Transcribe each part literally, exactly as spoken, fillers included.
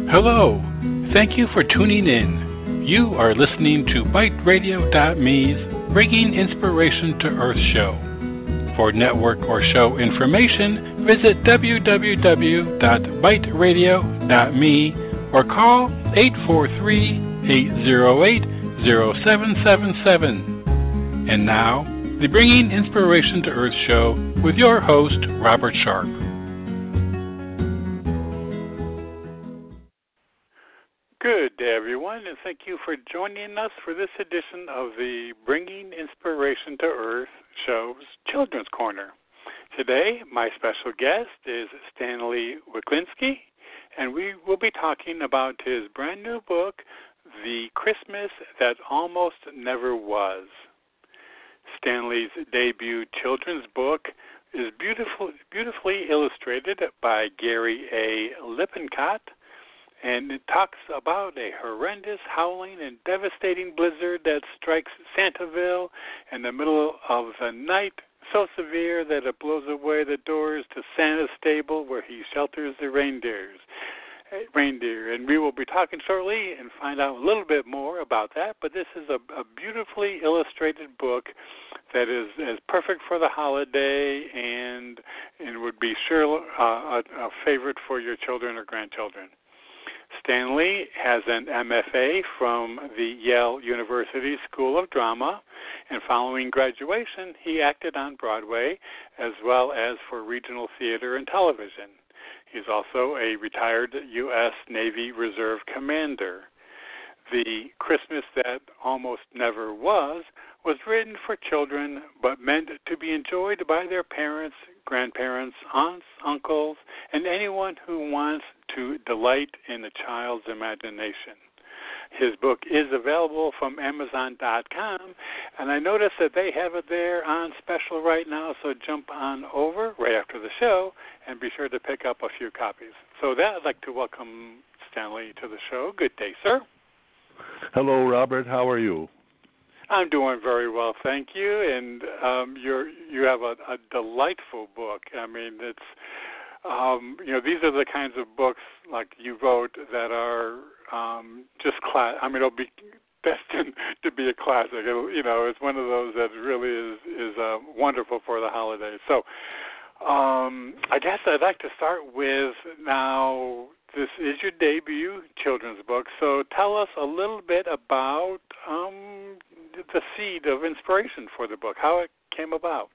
Hello. Thank you for tuning in. You are listening to Byte Radio dot me's Bringing Inspiration to Earth show. For network or show information, visit w w w dot byte radio dot me or call eight four three, eight zero eight, zero seven seven seven. And now, the Bringing Inspiration to Earth show with your host, Robert Sharp. Good day, everyone, and thank you for joining us for this edition of the Bringing Inspiration to Earth show's Children's Corner. Today, my special guest is Stanley Wiklinski, and we will be talking about his brand new book, The Christmas That Almost Never Was. Stanley's debut children's book is beautiful, beautifully illustrated by Gary A. Lippincott, and it talks about a horrendous, howling, and devastating blizzard that strikes Santaville in the middle of the night, so severe that it blows away the doors to Santa's stable where he shelters the reindeers. Reindeer, and we will be talking shortly and find out a little bit more about that, but this is a, a beautifully illustrated book that is, is perfect for the holiday and, and would be sure uh, a, a favorite for your children or grandchildren. Stanley has an M F A from the Yale University School of Drama, and following graduation, he acted on Broadway as well as for regional theater and television. He's also a retired U S Navy Reserve commander. The Christmas That Almost Never Was was written for children but meant to be enjoyed by their parents, grandparents, aunts, uncles, and anyone who wants to delight in a child's imagination. His book is available from amazon dot com, and I noticed that they have it there on special right now, so jump on over right after the show and be sure to pick up a few copies. So with that, I'd like to welcome Stanley to the show. Good day, sir. Hello, Robert. How are you? I'm doing very well, thank you. And um, you're you have a, a delightful book. I mean, it's um, you know these are the kinds of books like you wrote that are um, just class. I mean, it'll be destined to be a classic. It'll, you know, it's one of those that really is is uh, wonderful for the holidays. So, um, I guess I'd like to start with now. This is your debut children's book, so tell us a little bit about um, the seed of inspiration for the book, how it came about.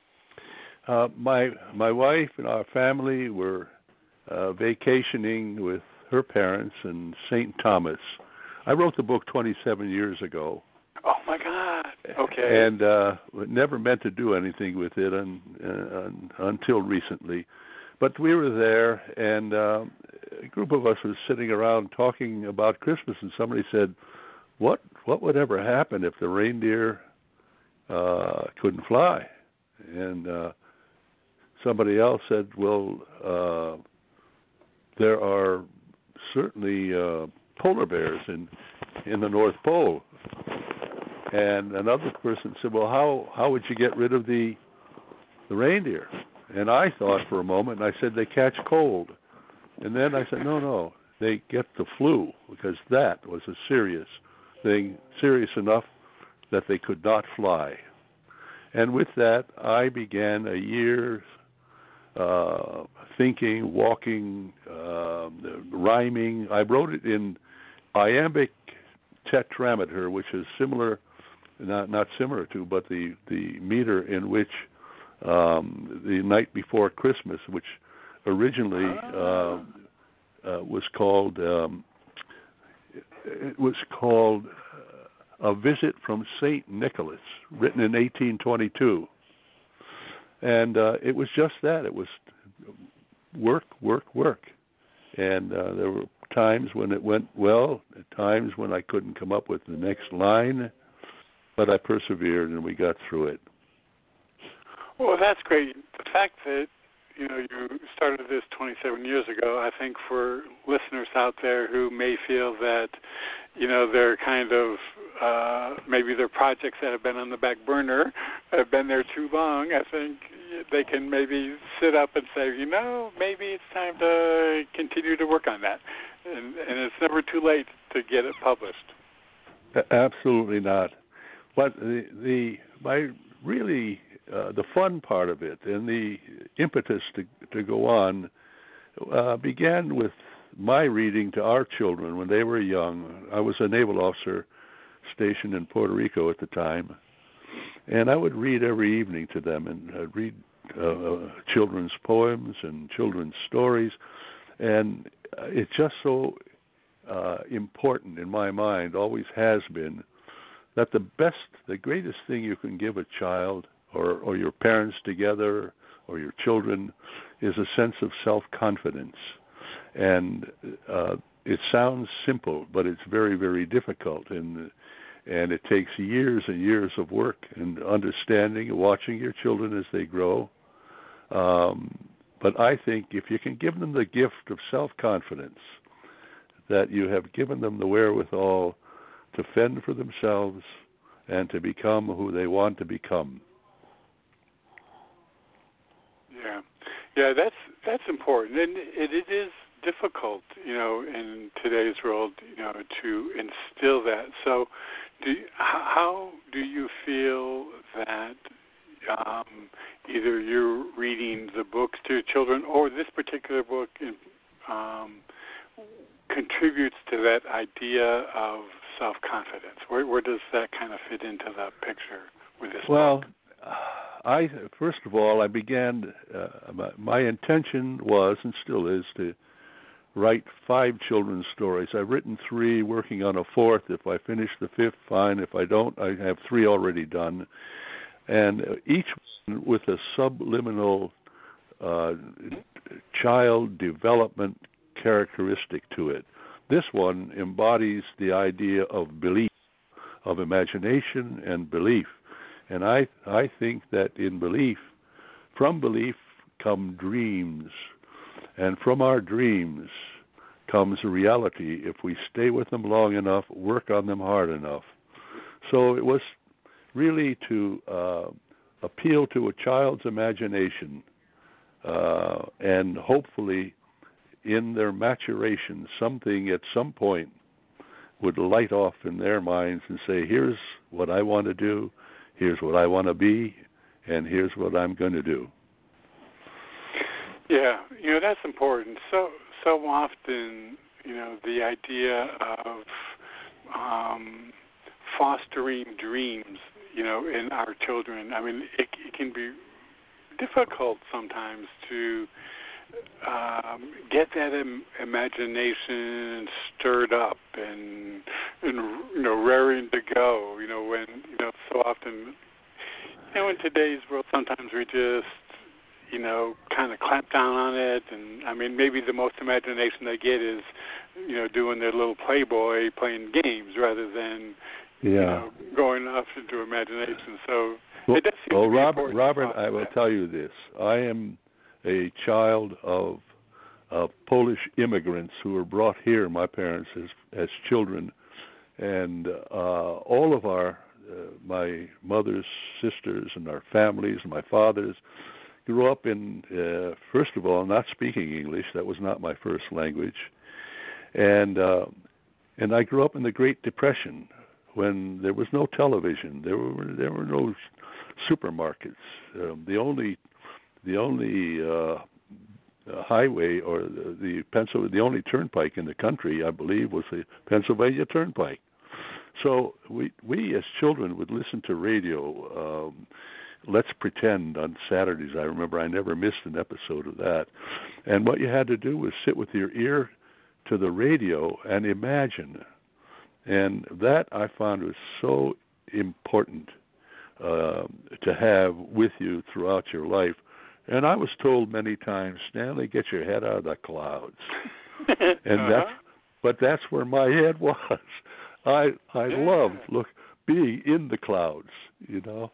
Uh, my my wife and our family were uh, vacationing with her parents in Saint Thomas. I wrote the book twenty-seven years ago. Oh, my God. Okay. And uh, never meant to do anything with it un, uh, un, until recently. But we were there, and uh, a group of us was sitting around talking about Christmas, and somebody said, what what would ever happen if the reindeer uh, couldn't fly? And uh, somebody else said, well, uh, there are certainly uh, polar bears in, in the North Pole. And another person said, well, how, how would you get rid of the the reindeer? And I thought for a moment, and I said, they catch cold. And then I said, no, no, they get the flu, because that was a serious thing, serious enough that they could not fly. And with that, I began a year uh, thinking, walking, uh, rhyming. I wrote it in iambic tetrameter, which is similar, not not similar to, but the, the meter in which Um, the night before Christmas, which originally uh, uh, was called um, it was called uh, A Visit from Saint Nicholas, written in eighteen twenty-two, and uh, it was just that. It was work, work, work, and uh, there were times when it went well, times when I couldn't come up with the next line, but I persevered and we got through it. Well, that's great. The fact that, you know, you started this twenty-seven years ago, I think for listeners out there who may feel that, you know, they're kind of, uh, maybe their projects that have been on the back burner have been there too long, I think they can maybe sit up and say, you know, maybe it's time to continue to work on that. and, and it's never too late to get it published. Absolutely not. But the the my really uh, the fun part of it and the impetus to to go on uh, began with my reading to our children when they were young. I was a naval officer stationed in Puerto Rico at the time, and I would read every evening to them, and I'd read uh, children's poems and children's stories, and it's just so uh, important in my mind, always has been, that the best, the greatest thing you can give a child or, or your parents together or your children is a sense of self-confidence. And uh, it sounds simple, but it's very, very difficult, and and it takes years and years of work and understanding and watching your children as they grow. Um, but I think if you can give them the gift of self-confidence, that you have given them the wherewithal to fend for themselves and to become who they want to become. Yeah, yeah, that's that's important, and it, it is difficult, you know, in today's world, you know, to instill that. So, do you, how do you feel that um, either you're reading the books to your children or this particular book in, um, contributes to that idea of self-confidence? Where, where does that kind of fit into the picture with this well, book? I first of all, I began. Uh, my, my intention was, and still is, to write five children's stories. I've written three, working on a fourth. If I finish the fifth, fine. If I don't, I have three already done, and each one with a subliminal uh, child development characteristic to it. This one embodies the idea of belief, of imagination and belief. And I I think that in belief, from belief come dreams, and from our dreams comes a reality if we stay with them long enough, work on them hard enough. So it was really to uh, appeal to a child's imagination uh, and hopefully in their maturation, something at some point would light off in their minds and say, here's what I want to do, here's what I want to be, and here's what I'm going to do. Yeah, you know, that's important. So so often, you know, the idea of um, fostering dreams, you know, in our children, I mean, it, it can be difficult sometimes to um, get that Im- imagination stirred up and, and, you know, raring to go, you know, when, you know, so often, you know, in today's world, sometimes we just, you know, kind of clamp down on it, and I mean, maybe the most imagination they get is, you know, doing their little Playboy, playing games, rather than, yeah. you know, going off into imagination. So well, it does seem well to be Robert, Robert, I will that. tell you this: I am a child of of Polish immigrants who were brought here, my parents, as as children, and uh, all of our, uh, my mother's sisters and our families and my father's, grew up in, uh, first of all, not speaking English. That was not my first language. And uh, and I grew up in the Great Depression when there was no television. There were there were no supermarkets. Um, the only the only uh, highway or the, the Pennsylvania, the only turnpike in the country, I believe, was the Pennsylvania Turnpike. So we we as children would listen to radio. Um, Let's Pretend on Saturdays. I remember I never missed an episode of that. And what you had to do was sit with your ear to the radio and imagine. And that I found was so important uh, to have with you throughout your life. And I was told many times, Stanley, get your head out of the clouds. and uh-huh. that's, but that's where my head was. I I yeah. loved look being in the clouds, you know.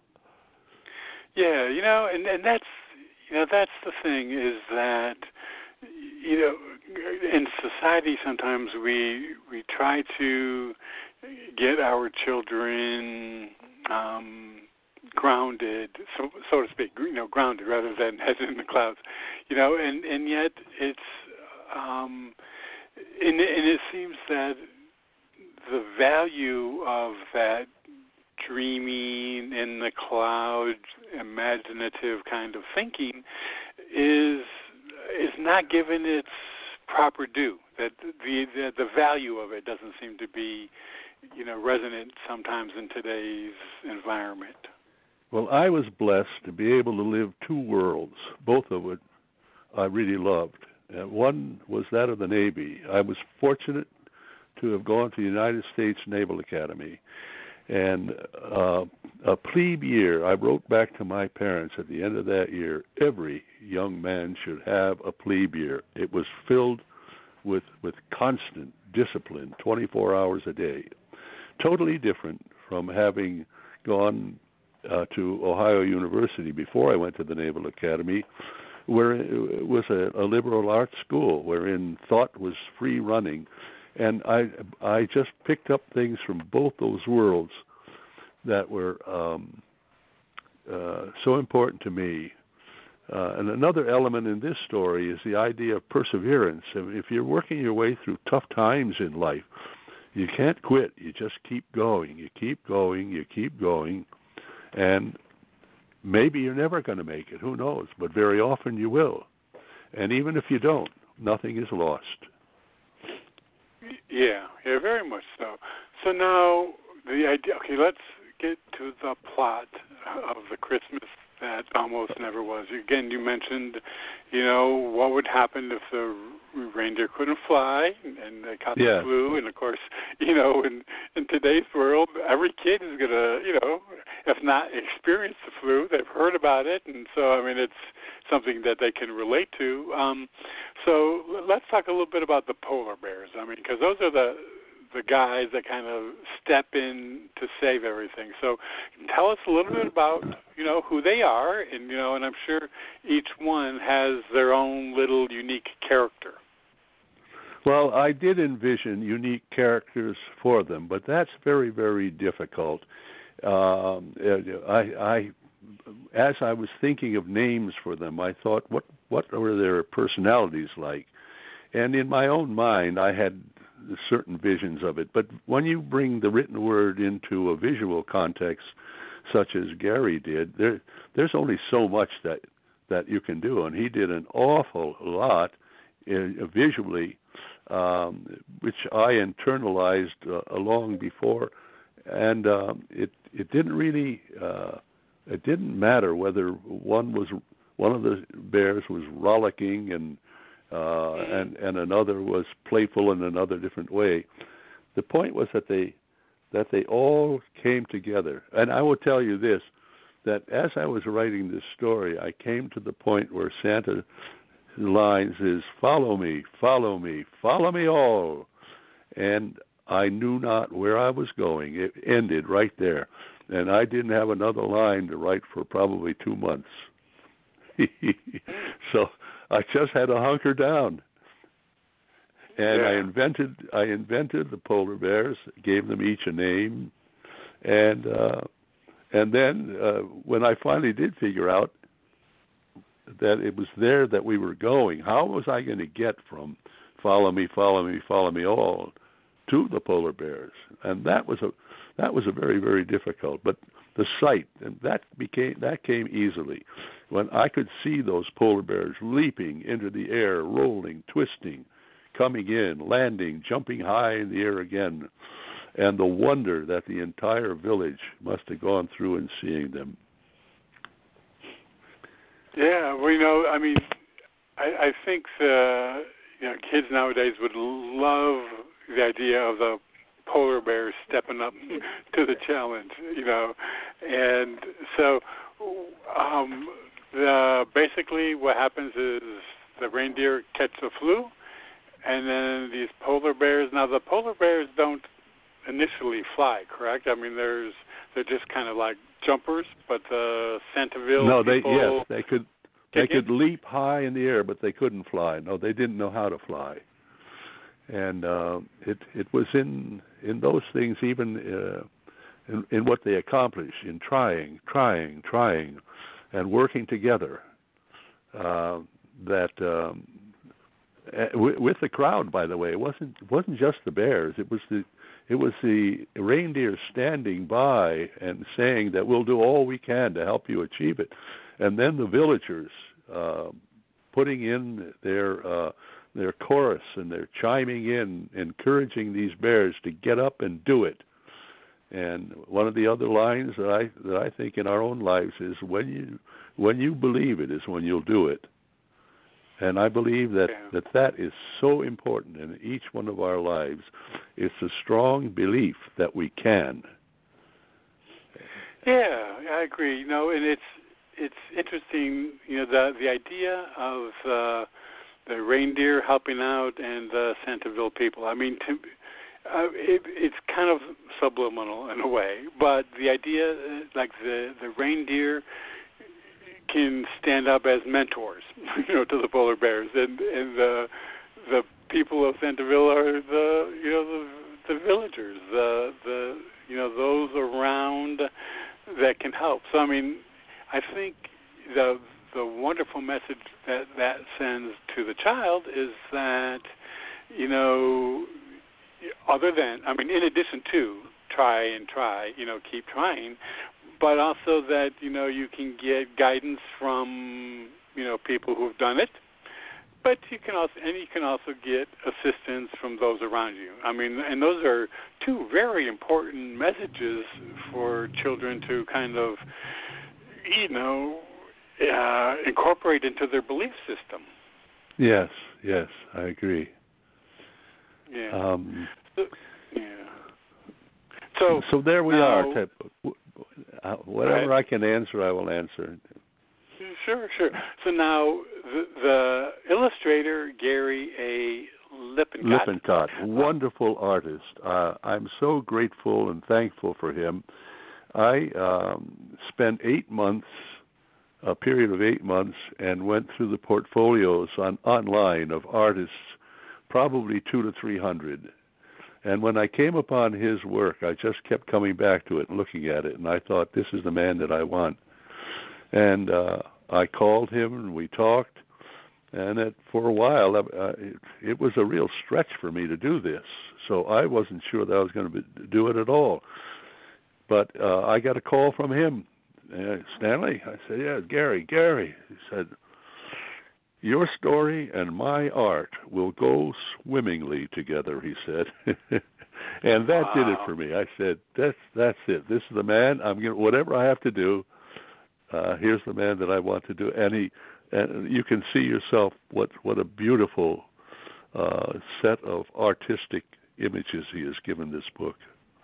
Yeah, you know, and, and that's, you know, that's the thing is that, you know, in society sometimes we we try to get our children um, grounded, so so to speak, you know, grounded rather than head in the clouds, you know, and, and yet it's, um, and, and it seems that the value of that dreaming in the clouds, imaginative kind of thinking is is not given its proper due. That the, the the value of it doesn't seem to be, you know, resonant sometimes in today's environment. Well, I was blessed to be able to live two worlds, both of which I really loved. Uh, one was that of the Navy. I was fortunate to have gone to the United States Naval Academy. And uh, a plebe year, I wrote back to my parents at the end of that year, every young man should have a plebe year. It was filled with, with constant discipline, twenty-four hours a day. Totally different from having gone uh, to Ohio University before I went to the Naval Academy, where it was a, a liberal arts school wherein thought was free running. And I I just picked up things from both those worlds that were um, uh, so important to me. Uh, and another element in this story is the idea of perseverance. If you're working your way through tough times in life, you can't quit. You just keep going. You keep going. You keep going. And maybe you're never going to make it. Who knows? But very often you will. And even if you don't, nothing is lost. Yeah, yeah, very much so. So now the idea. Okay, let's get to the plot of the Christmas that almost never was. Again, you mentioned, you know, what would happen if the reindeer couldn't fly and they caught yeah. the flu. And of course, you know, in in today's world, every kid is gonna, you know, if not experience the flu, they've heard about it, and so I mean, it's something that they can relate to. Um, so let's talk a little bit about the polar bears. I mean, because those are the the guys that kind of step in to save everything. So tell us a little bit about, you know, who they are, and, you know, and I'm sure each one has their own little unique character. Well, I did envision unique characters for them, but that's very, very difficult. Um, I, I, as I was thinking of names for them, I thought, what, what were their personalities like? And in my own mind, I had certain visions of it. But when you bring the written word into a visual context, such as Gary did, there, there's only so much that, that you can do. And he did an awful lot uh, visually, um, which I internalized uh, long before. And um, it it didn't really uh, it didn't matter whether one was one of the bears was rollicking and uh, and and another was playful in another different way. The point was that they that they all came together. And I will tell you this, that as I was writing this story, I came to the point where Santa's lines is, "Follow me, follow me, follow me all," and I knew not where I was going. It ended right there. And I didn't have another line to write for probably two months. So I just had to hunker down. And yeah. I invented I invented the polar bears, gave them each a name. And uh, and then uh, when I finally did figure out that it was there that we were going, how was I going to get from follow me, follow me, follow me all to the polar bears? And that was a that was a very, very difficult. But the sight, and that became that came easily when I could see those polar bears leaping into the air, rolling, twisting, coming in, landing, jumping high in the air again, and the wonder that the entire village must have gone through in seeing them. Yeah, well, you know, I mean, I, I think the you know kids nowadays would love the idea of the polar bears stepping up to the challenge, you know, and so um, the basically what happens is the reindeer catch the flu, and then these polar bears. Now the polar bears don't initially fly, correct? I mean, there's they're just kind of like jumpers, but the Santaville no, they people yes, they could they could leap high in the air, but they couldn't fly. No, they didn't know how to fly. And uh, it it was in in those things, even uh, in, in what they accomplished, in trying, trying, trying, and working together, uh, that um, uh, with, with the crowd, by the way. It wasn't it wasn't just the bears. It was the it was the reindeer standing by and saying that we'll do all we can to help you achieve it, and then the villagers uh, putting in their uh, their chorus and they're chiming in, encouraging these bears to get up and do it. And one of the other lines that I that I think in our own lives is when you when you believe it is when you'll do it. And I believe that, yeah. that that is so important in each one of our lives. It's a strong belief that we can. Yeah, I agree. You know, and it's it's interesting. You know, the the idea of uh, the reindeer helping out and the Centerville people. I mean, to, uh, it, it's kind of subliminal in a way, but the idea, uh, like the the reindeer can stand up as mentors, you know, to the polar bears, and and the the people of Centerville are the you know the the villagers, the the you know those around that can help. So I mean, I think the the wonderful message that that sends to the child is that you know other than I mean in addition to try and try, you know, keep trying. But also that, you know, you can get guidance from, you know, people who've done it. But you can also, and you can also get assistance from those around you. I mean, and those are two very important messages for children to kind of, you know, uh, incorporate into their belief system. Yes, yes, I agree. Yeah. Um, so, yeah. So, so there we now, are. Uh, whatever right. I can answer, I will answer. Sure, sure. So now the, the illustrator, Gary A. Lippincott. Lippincott, wonderful artist. Uh, I'm so grateful and thankful for him. I um, spent eight months, a period of eight months, and went through the portfolios on online of artists, probably two to three hundred. And when I came upon his work, I just kept coming back to it and looking at it, and I thought, this is the man that I want. And uh, I called him, and we talked, and it, for a while, uh, it, it was a real stretch for me to do this, so I wasn't sure that I was going to do it at all. But uh, I got a call from him. Uh, Stanley? I said, yeah, Gary, Gary. He said, your story and my art will go swimmingly together, he said. And that wow. did it for me. I said, that's that's it. This is the man. I'm going to, whatever I have to do, uh, here's the man that I want to do. And he, and you can see yourself what, what a beautiful uh, set of artistic images he has given this book.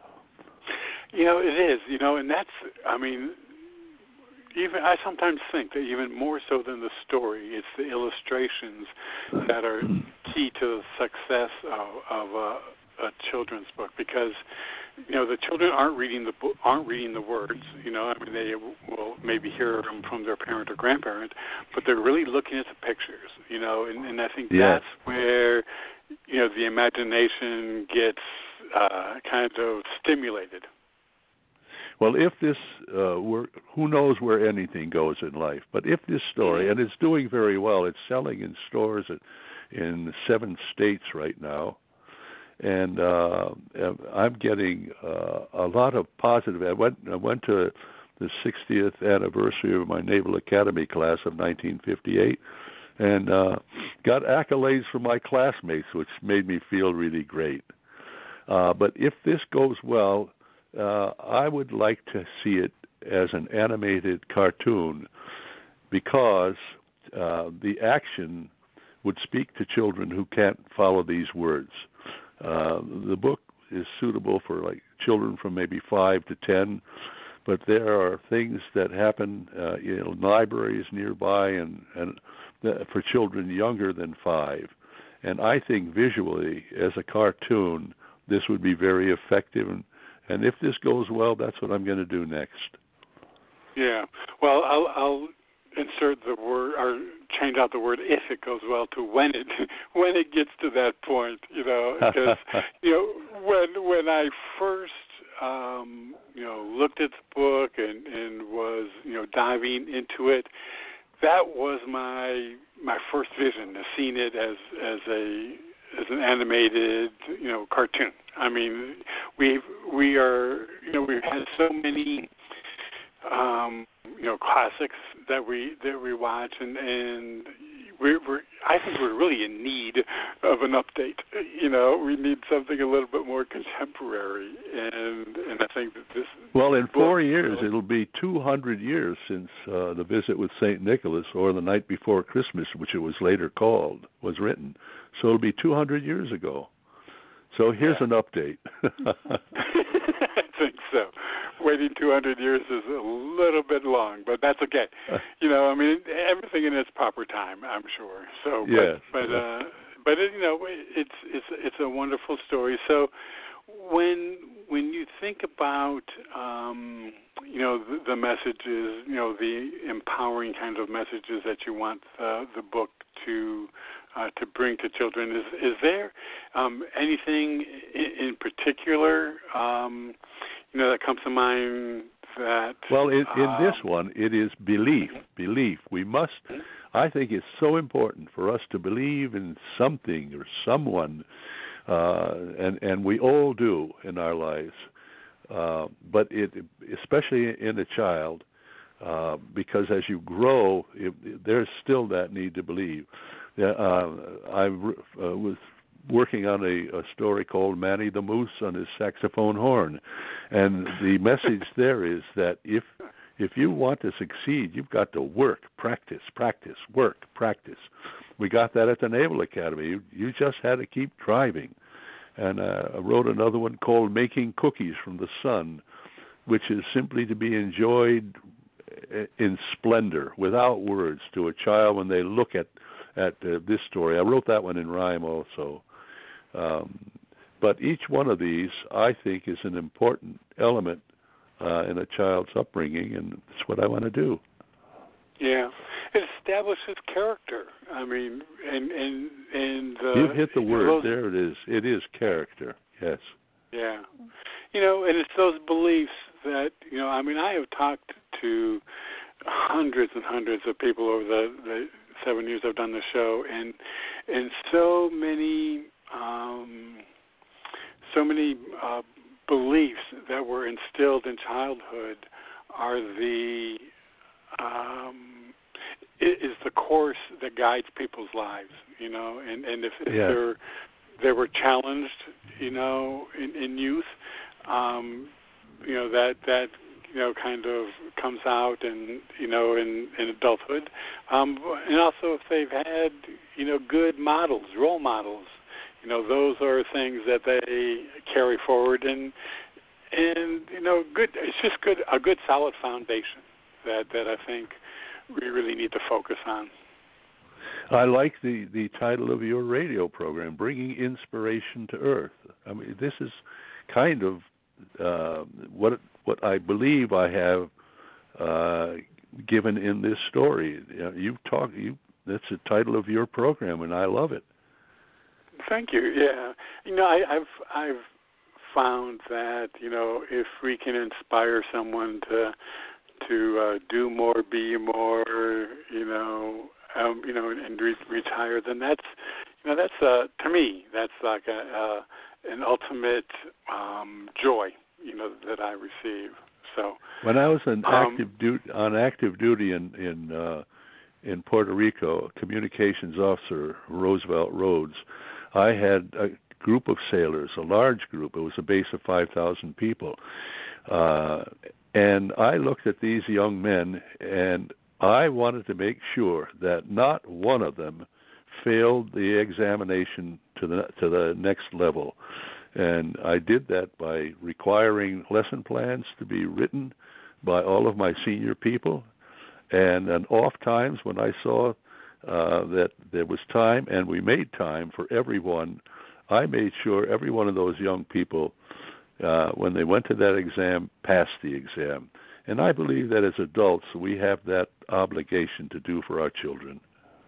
You know, it is, you know, and that's, I mean, even I sometimes think that even more so than the story, it's the illustrations that are key to the success of, of a, a children's book, because you know the children aren't reading the book, aren't reading the words. You know, I mean they will maybe hear them from their parent or grandparent, but they're really looking at the pictures. You know, and, and I think yes. that's where you know the imagination gets uh, kind of stimulated. Well, if this uh, were, who knows where anything goes in life, but if this story, and it's doing very well, it's selling in stores at, in seven states right now, and uh, I'm getting uh, a lot of positive. I went, I went to the sixtieth anniversary of my Naval Academy class of nineteen fifty-eight, and uh, got accolades from my classmates, which made me feel really great. Uh, but if this goes well, Uh, I would like to see it as an animated cartoon because uh, the action would speak to children who can't follow these words. Uh, the book is suitable for like children from maybe five to ten, but there are things that happen uh, in libraries nearby and, and for children younger than five. And I think visually, as a cartoon, this would be very effective. And And if this goes well, that's what I'm going to do next. Yeah. Well, I'll, I'll insert the word or change out the word "if it goes well" to "when it when it gets to that point." You know, because you know when when I first um, you know looked at the book and, and was you know diving into it, that was my my first vision, to seeing it as as a as an animated, you know, cartoon. I mean, we we are, you know, we've had so many, um, you know, classics that we that we watch, and and we're, we're I think we're really in need of an update. You know, we need something a little bit more contemporary, and and I think that this. Well, in four book, years, you know, it'll be two hundred years since uh, The Visit with Saint Nicholas, or The Night Before Christmas, which it was later called, was written. So it'll be two hundred years ago. So here's yeah. an update. I think so. Waiting two hundred years is a little bit long, but that's okay. You know, I mean, everything in its proper time, I'm sure. So, but, yes. but, uh, but it, you know, it's it's it's a wonderful story. So, when when you think about, um, you know, the, the messages, you know, the empowering kind of messages that you want uh, the book to uh, to bring to children, is is there um, anything in, in particular, um, you know, that comes to mind that? Well, in, in um, this one, it is belief. Belief. We must. I think it's so important for us to believe in something or someone. Uh, and and we all do in our lives, uh, but it especially in a child, uh, because as you grow, it, there's still that need to believe. Uh, I uh, was working on a, a story called Manny the Moose on his saxophone horn, and the message there is that if if you want to succeed, you've got to work, practice, practice, work, practice. We got that at the Naval Academy. You, you just had to keep driving. And uh, I wrote another one called Making Cookies from the Sun, which is simply to be enjoyed in splendor, without words, to a child when they look at, at uh, this story. I wrote that one in rhyme also. Um, but each one of these, I think, is an important element uh, in a child's upbringing, and it's what I want to do. Yeah, it establishes character. I mean, and and and uh, you've hit the word. those, there it is. It is character. Yes. Yeah, you know, and it's those beliefs that, you know. I mean, I have talked to hundreds and hundreds of people over the, the seven years I've done the show, and and so many um, so many uh, beliefs that were instilled in childhood are the Um, is the course that guides people's lives, you know, and, and if, if yeah. they're they were challenged, you know, in, in youth, um, you know, that that you know kind of comes out, and you know, in, in adulthood, um, and also if they've had, you know, good models, role models, you know, those are things that they carry forward, and and you know, good. It's just good, a good solid foundation that that I think we really need to focus on. I like the, the title of your radio program, Bringing Inspiration to Earth. I mean, this is kind of uh, what what I believe I have uh, given in this story. You know, you talk, you that's the title of your program, and I love it. Thank you. Yeah, you know, I, I've I've found that, you know, if we can inspire someone to to uh, do more, be more, you know, um, you know, and re- retire, then that's, you know, that's uh, to me, that's like a, uh, an ultimate um, joy, you know, that I receive. So when I was an um, active du- on active duty in in uh, in Puerto Rico, communications officer Roosevelt Rhodes, I had a group of sailors, a large group. It was a base of five thousand people. Uh, And I looked at these young men, and I wanted to make sure that not one of them failed the examination to the to the next level. And I did that by requiring lesson plans to be written by all of my senior people. And then off times when I saw uh, that there was time, and we made time for everyone, I made sure every one of those young people, Uh, when they went to that exam, passed the exam. And I believe that as adults, we have that obligation to do for our children.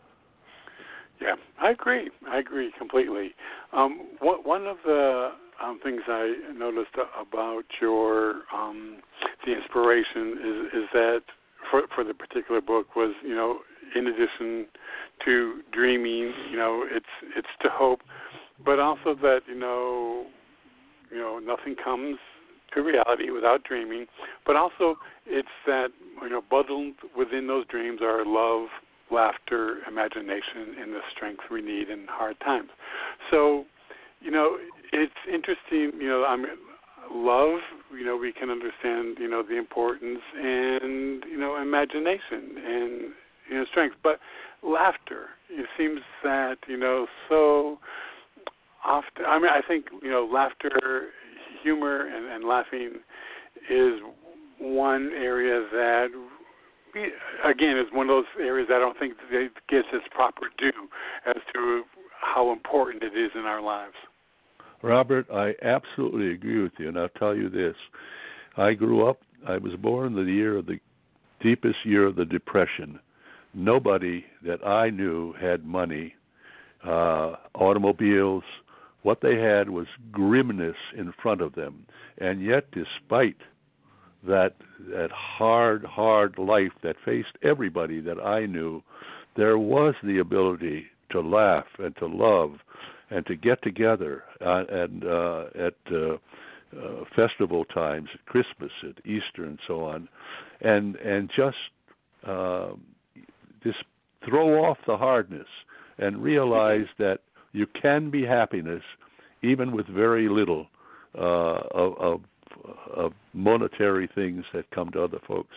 Yeah, I agree. I agree completely. Um, what, one of the um, things I noticed about your um, the inspiration is, is that for, for the particular book was, you know, in addition to dreaming, you know, it's it's to hope, but also that you know, you know, nothing comes to reality without dreaming. But also, it's that you know, bundled within those dreams are love, laughter, imagination, and the strength we need in hard times. So, you know, it's interesting. You know, I mean, love. You know, we can understand. You know, the importance, and you know, imagination, and you know, strength. But laughter. It seems that you know so often. I mean, I think you know, laughter, humor, and, and laughing is one area that, again, is one of those areas I don't think it gets its proper due as to how important it is in our lives. Robert, I absolutely agree with you, and I'll tell you this. I grew up, I was born in the year of the deepest year of the Depression. Nobody that I knew had money, uh, automobiles. What they had was grimness in front of them. And yet, despite that that hard, hard life that faced everybody that I knew, there was the ability to laugh and to love and to get together uh, and uh, at uh, uh, festival times, at Christmas, at Easter, and so on, and and just uh, just throw off the hardness and realize that you can be happiness even with very little uh, of, of, of monetary things that come to other folks.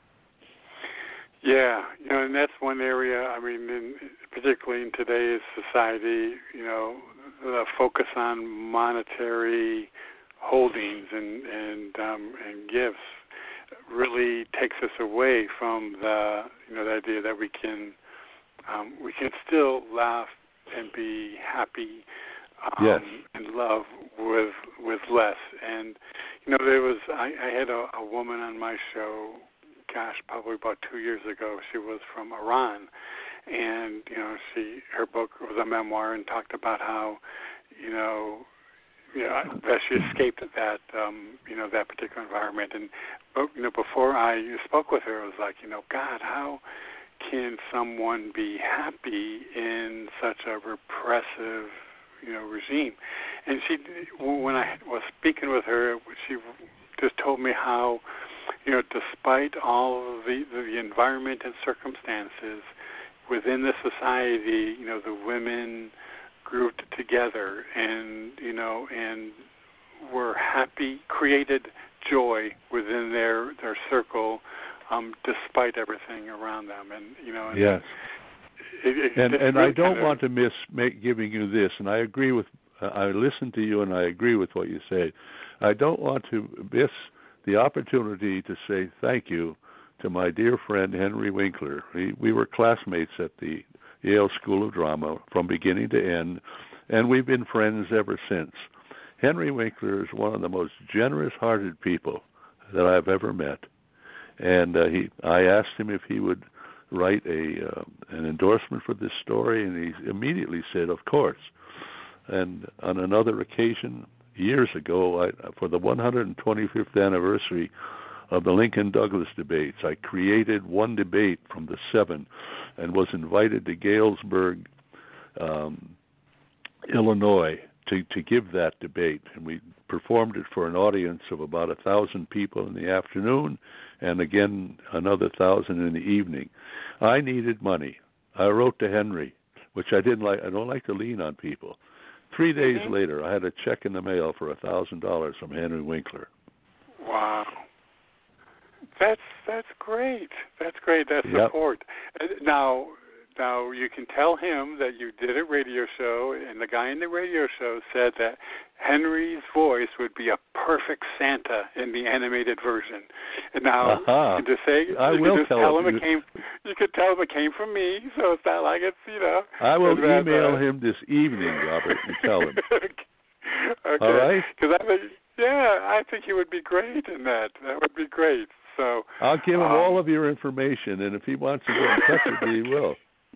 Yeah, you know, and that's one area, I mean, in, particularly in today's society, you know, the focus on monetary holdings and and, um, and gifts really takes us away from the, you know, the idea that we can um, we can still laugh and be happy um, yes. and love with with less. And you know, there was I, I had a, a woman on my show, gosh, probably about two years ago. She was from Iran, and you know, she her book was a memoir and talked about how, you know, you know that she escaped that um, you know that particular environment. And you know, before I spoke with her, I was like, you know, God, how can someone be happy in such a repressive, you know, regime? And she, when I was speaking with her, she just told me how, you know, despite all of the, the environment and circumstances within the society, you know, the women grouped together and, you know, and were happy, created joy within their, their circle, um, despite everything around them. And, you know, and yes. It, it, and and really I don't kind of, want to miss make, giving you this, and I agree with, uh, I listen to you and I agree with what you say. I don't want to miss the opportunity to say thank you to my dear friend Henry Winkler. We, we were classmates at the Yale School of Drama from beginning to end, and we've been friends ever since. Henry Winkler is one of the most generous-hearted people that I've ever met, and uh, he. I asked him if he would write a uh, an endorsement for this story, and he immediately said, of course. And on another occasion, years ago, I, for the one hundred twenty-fifth anniversary of the Lincoln-Douglas debates, I created one debate from the seven and was invited to Galesburg, um, Illinois, to, to give that debate. And we performed it for an audience of about a thousand people in the afternoon and again another thousand in the evening. I needed money. I wrote to Henry, which I didn't like. I don't like to lean on people. Three days mm-hmm. later, I had a check in the mail for a thousand dollars from Henry Winkler. Wow, that's that's great. That's great. That's yep. support. Now, now you can tell him that you did a radio show, and the guy in the radio show said that Henry's voice would be a perfect Santa in the animated version. And now, uh-huh. you can just say, I you will can just tell, tell him him. it came. You could tell him it came from me, so it's not like it's, you know. I will that, email uh, him this evening, Robert, and tell him. Okay. All right. Because I think, yeah, I think he would be great in that. That would be great. So I'll give him um, all of your information, and if he wants to get in touch with me, he will.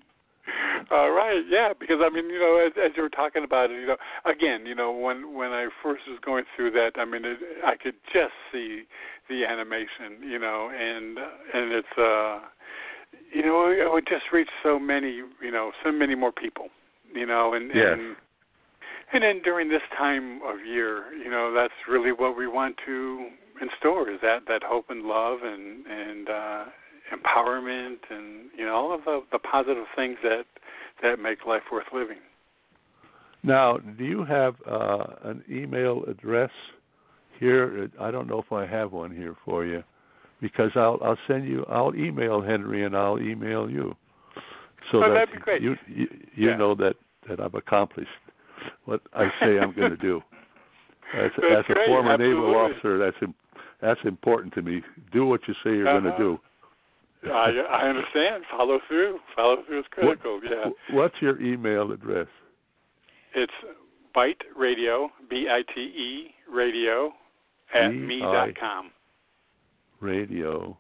All right, yeah, because I mean, you know, as, as you were talking about it, you know, again, you know, when when I first was going through that, I mean, it, I could just see the animation, you know, and and it's uh, you know, it would just reach so many, you know, so many more people, you know, and yes. and and then during this time of year, you know, that's really what we want to instore is that, that hope and love and and uh, empowerment and you know all of the, the positive things that that make life worth living. Now, do you have uh, an email address here? I don't know if I have one here for you, because I'll I'll send you. I'll email Henry and I'll email you, so oh, that that'd be great. you you, you yeah. know that, that I've accomplished what I say I'm going to do. As, that's as a great. former Absolutely. naval officer, that's that's important to me. Do what you say you're uh-huh. going to do. I I understand. Follow through. Follow through is critical. What, yeah. What's your email address? It's Bite Radio, B I T E Radio at me dot com. Radio.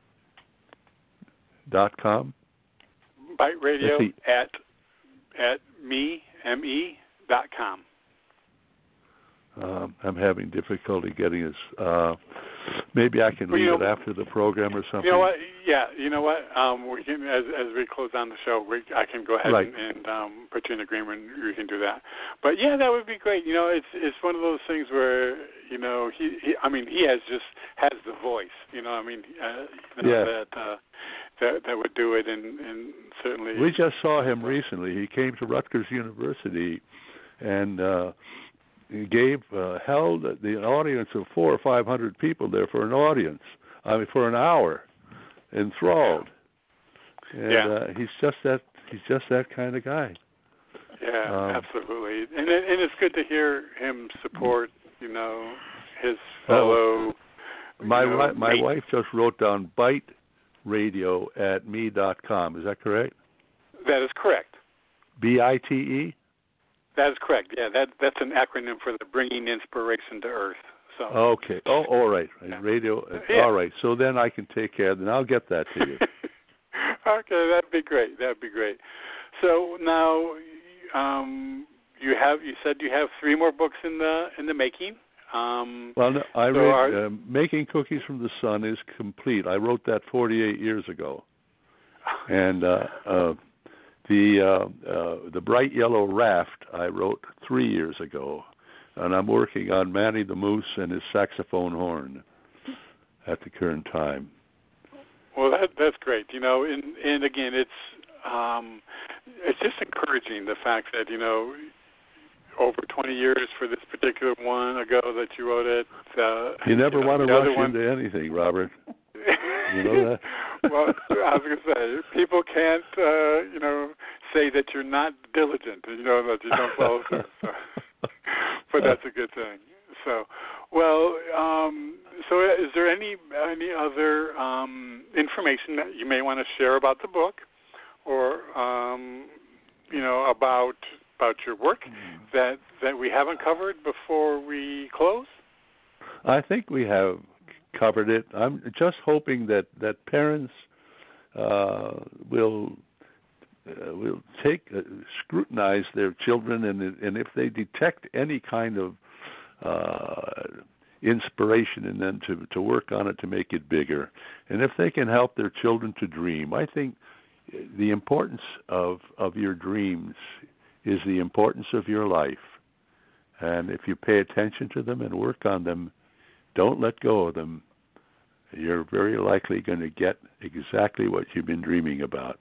Dot com. Bite Radio at at me M E dot com. Um, I'm having difficulty getting this. Uh, maybe I can well, leave you it know, after the program or something. You know what? Yeah, you know what? Um, we can, as as we close down the show, we, I can go ahead right. and, and um, put you in agreement. We can do that. But yeah, that would be great. You know, it's it's one of those things where you know he, he I mean he has just has the voice. You know, I mean uh, you know, yeah. that uh, that that would do it, and, and certainly. We just saw him recently. He came to Rutgers University, and. Uh, He gave uh, held the an audience of four or five hundred people there for an audience. I mean, for an hour, enthralled. And yeah. uh, he's just that he's just that kind of guy. Yeah, um, absolutely. And it, and it's good to hear him support, you know, his fellow. Uh, my you know, wi- my mate. wife just wrote down Bite Radio at me dot com. Is that correct? That is correct. B I T E. That is correct. Yeah, that that's an acronym for the Bringing Inspiration to Earth. So. Okay. Oh, all right. Yeah. Radio. Yeah. All right. So then I can take care of it, and I'll get that to you. Okay, that'd be great. That'd be great. So now, um, you have you said you have three more books in the in the making. Um, well, no, I so read are, uh, Making Cookies from the Sun is complete. I wrote that forty-eight years ago, and uh, uh, the uh, uh, the Bright Yellow Raft I wrote three years ago, and I'm working on Manny the Moose and his saxophone horn at the current time. Well, that that's great. You know, and and again, it's um, it's just encouraging the fact that you know, over twenty years for this particular one ago that you wrote it. Uh, you never you know, want to rush one, into anything, Robert. You know that? Well, I was going to say, people can't, uh, you know, say that you're not diligent, you know, that you don't follow through. So. But that's a good thing. So, well, um, so is there any any other um, information that you may want to share about the book, or um, you know, about about your work that that we haven't covered before we close? I think we have covered it. I'm just hoping that that parents uh, will uh, will take uh, scrutinize their children, and and if they detect any kind of uh, inspiration in them, to to work on it to make it bigger, and if they can help their children to dream. I think the importance of of your dreams is the importance of your life, and if you pay attention to them and work on them, don't let go of them, you're very likely going to get exactly what you've been dreaming about.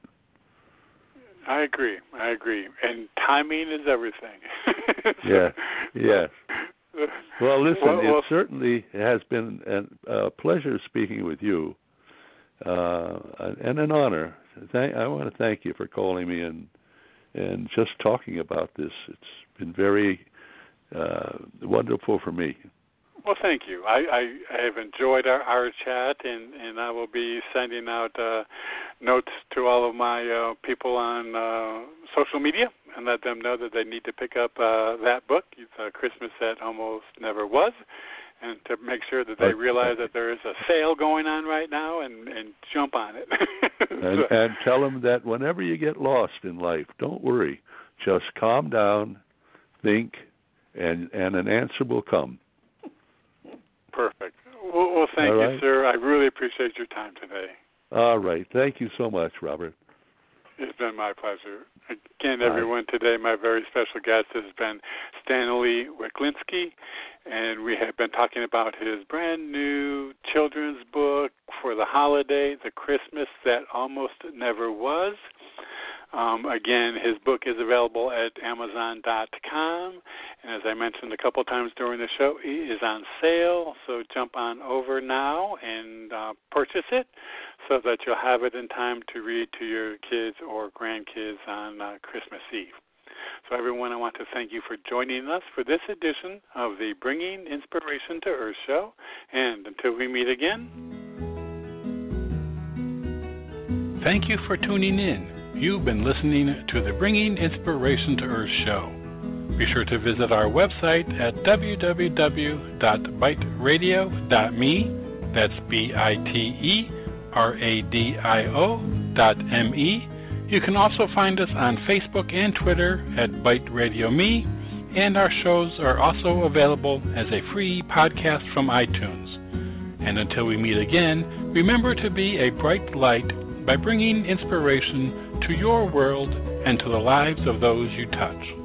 I agree. I agree. And timing is everything. Yeah. Yes. Well, listen, well, well, it certainly has been a pleasure speaking with you, uh, and an honor. Thank, I want to thank you for calling me and and just talking about this. It's been very uh, wonderful for me. Well, thank you. I, I, I have enjoyed our, our chat, and, and I will be sending out uh, notes to all of my uh, people on uh, social media and let them know that they need to pick up uh, that book, it's uh, Christmas That Almost Never Was, and to make sure that they realize that there is a sale going on right now and, and jump on it. and, and tell them that whenever you get lost in life, don't worry. Just calm down, think, and, and an answer will come. Perfect. Well, well thank All you, right. sir. I really appreciate your time today. All right. Thank you so much, Robert. It's been my pleasure. Again, everyone, today my very special guest has been Stanley Wiklinski, and we have been talking about his brand new children's book for the holiday, The Christmas That Almost Never Was. Um, again, his book is available at amazon dot com, and as I mentioned a couple times during the show, it is on sale, so jump on over now and uh, purchase it so that you'll have it in time to read to your kids or grandkids on uh, Christmas Eve. So everyone, I want to thank you for joining us for this edition of the Bringing Inspiration to Earth show, and until we meet again, thank you for tuning in. You've been listening to the Bringing Inspiration to Earth show. Be sure to visit our website at w w w dot bite radio dot m e, that's B I T E R A D I O dot M E. You can also find us on Facebook and Twitter at Bite Radio Me, and our shows are also available as a free podcast from iTunes. And until we meet again, remember to be a bright light by bringing inspiration to your world and to the lives of those you touch.